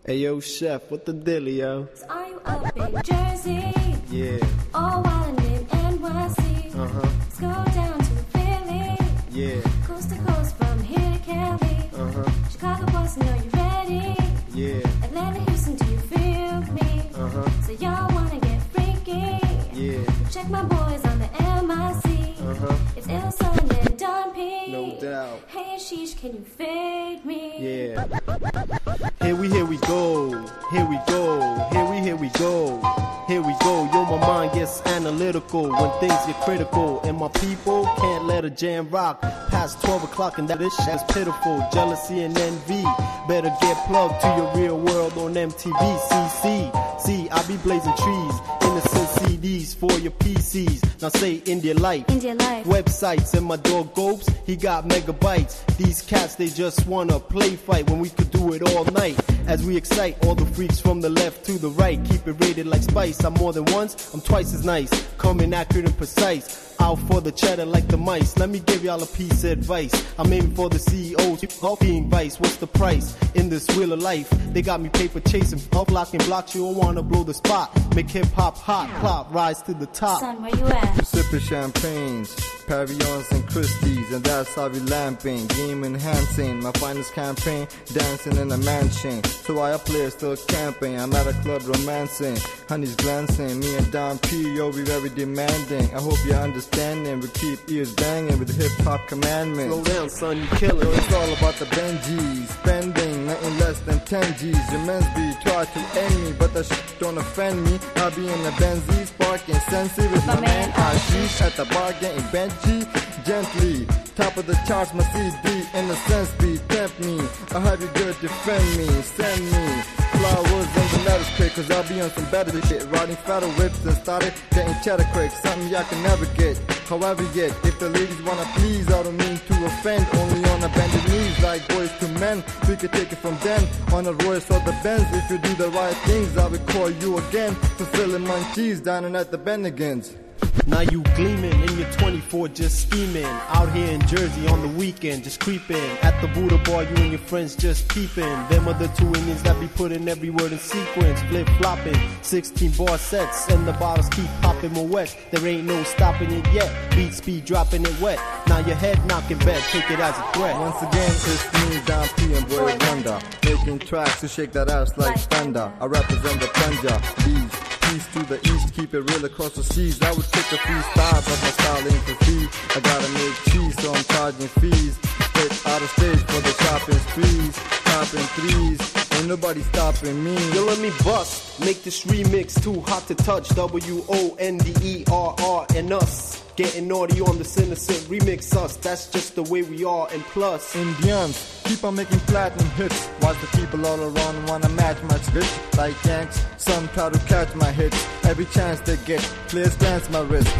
Hey yo, chef, what the dealio? So are you up in Jersey? Yeah. Or wildin' in NYC? Let's go down to Philly. Yeah. Coast to coast from here to Cali. Chicago, Boston, are you ready? Yeah. Atlanta, Houston, do you feel me? So y'all wanna get freaky? Yeah. Check my boys on the MIC. It's Ill Son and Don P. No doubt. Hey Ashish, can you fade me? Yeah. Here we go. Here we go. Here we go. Here we go. Yo, my mind gets analytical when things get critical. And my people can't let a jam rock past 12 o'clock, and that this shit is pitiful. Jealousy and envy. Better get plugged to your real world on MTV. See, I be blazing trees. Innocent CDs for your PCs. Now say India Light. India Life. Websites and my dog Gopes, he got megabytes. These cats, they just wanna play fight when we could do it all night. As we excite all the freaks from the left to the right. Keep it rated like Spice. I'm more than once, I'm twice as nice. Coming accurate and precise. Out for the cheddar like the mice. Let me give y'all a piece of advice. I'm aiming for the CEOs, being vice. What's the price in this wheel of life? They got me paper chasing, blocking blocks. You don't wanna blow the spot. Make hip hop hot, clop, rise to the top. Son, where you at? Sipping champagnes, pavilions and Christie's, and that's how we lamping, game enhancing. My finest campaign, dancing in a mansion. So why a player still camping? I'm at a club romancing, honey's glancing. Me and Don P, yo, we very demanding. I hope you're understanding. We keep ears banging with hip hop commandments. Slow down, son, you killing. Yo, it's all about the Benjis, spending nothing less than 10 G's. Your men's be try to end me, but that shit don't offend me. I'll be in the Benzie, sparking sensi with my man Ashish at the bar getting Benji gently. Top of the charts, my CD in the sense be tempt me. I'll have you good, defend me, send me flowers and the letters quick, cause I'll be on some better shit. Riding fatter whips and started getting cheddar quick, something y'all can never get. However yet, if the ladies wanna please, I don't mean to offend. Only on a bended knees like boys to men. We could take it from them on a Royce or the Benz. If you do the right things, I will call you again. Fulfilling munchies down and at the Bennigan's. Now you gleaming in your 24, just scheming. Out here in Jersey on the weekend, just creeping. At the Buddha bar, you and your friends just peeping. Them are the two Indians that be putting every word in sequence. Flip flopping, 16 bar sets, and the bottles keep popping more wet. There ain't no stopping it yet. Beat speed dropping it wet. Now your head knocking back, take it as a threat. Once again, it's me, Don P and Boy Wonder, making tracks to shake that ass like Fender. I represent the Punjab, east to the east, keep it real across the seas. I would take a freestyle, but my style ain't for free. I gotta make cheese, so I'm charging fees. Straight out of stage for the shopping sprees, popping threes. Ain't nobody stopping me. Yo, let me bust, make this remix too hot to touch. WONDERR and us. Getting naughty on this innocent remix us. That's just the way we are, and plus Indians keep on making platinum hits. Watch the people all around wanna match my spit. Like Yanks, some try to catch my hits. Every chance they get, players dance my wrist.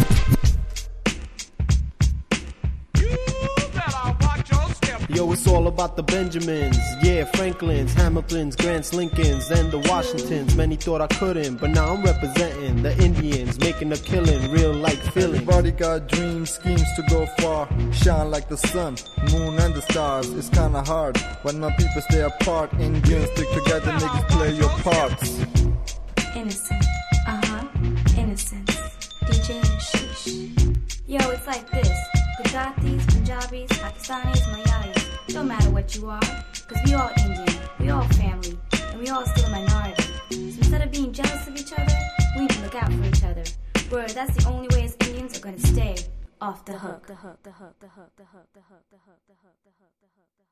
yo, it's all about the Benjamins. Yeah, Franklins, Hamiltons, Grants, Lincolns, and the Washingtons. Many thought I couldn't, but now I'm representing the Indians, making a killing, real like feeling. Everybody got dreams, schemes to go far. Shine like the sun, moon and the stars. It's kinda hard when my people stay apart. Indians stick together, niggas play your parts. Innocent, innocence. DJ Ashish. Yo, it's like this. Gujaratis, Punjabis, Pakistanis, Malayalis. Don't matter what you are, cause we all Indian, we all family, and we all still a minority. So instead of being jealous of each other, we need to look out for each other. Word, that's the only way as Indians are gonna stay off the hook.